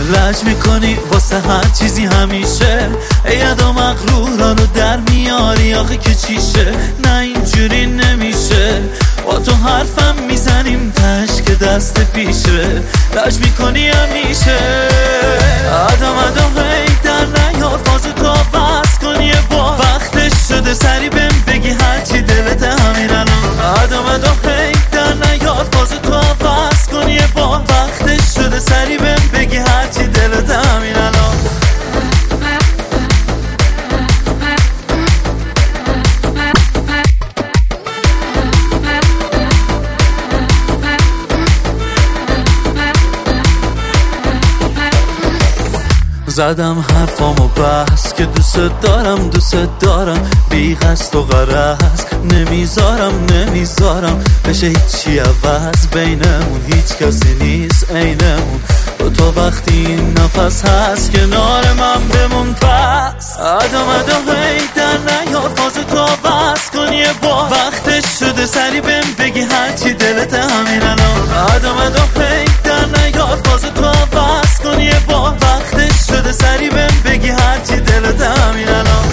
لج میکنی واسه هر چیزی همیشه، اید و مغرورانو در میاری آخه که چیشه. نه اینجوری نمیشه، با تو حرفم میزنیم تش که دست پیشه. لج میکنی همیشه، آدم هی در نیار فاز تو بس کن یه بار. وقتش شده سری بهم بگی هرچی دلت همین الان. آدم هی در نیار فاز تو بس کن یه بار. وقتش شده سری بهم بگی هرچی دلت همین الان. زدم حرفامو بس که دوست دارم بی قصد و غرض. نمیذارم بشه هیچی عوض. بینمون هیچ کسی نیست عینمون. تو وقتی این نفس هست کنار من بمون پس. آدم هی در نیار فاز تو بس کن یه بار. وقتش شده سری بهم بگی هرچی دلت همین الان. آدم هی در نیار فاز تو بس کن یه بار. وقتش شده سری بهم بگی هرچی دلت همین الان.